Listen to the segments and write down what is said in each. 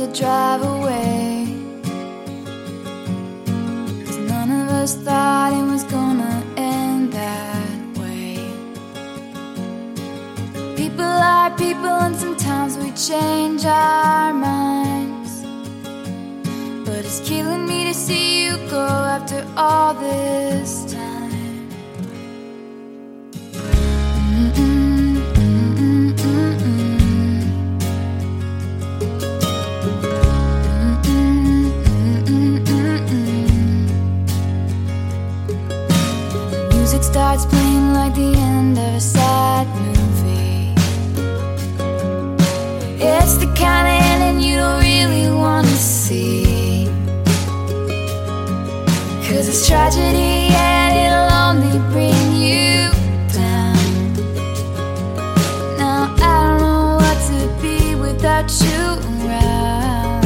drive away, 'cause none of us thought it was gonna end that way. People are people, and sometimes we change our minds, but it's killing me to see you go after all this time. Music starts playing like the end of a sad movie. It's the kind of ending you don't really want to see, 'cause it's tragedy and it'll only bring you down. Now I don't know what to be without you around,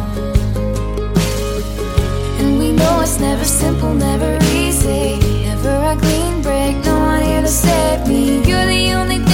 and we know it's never simple, never easy, never a clean break, no one here to save me. You're the only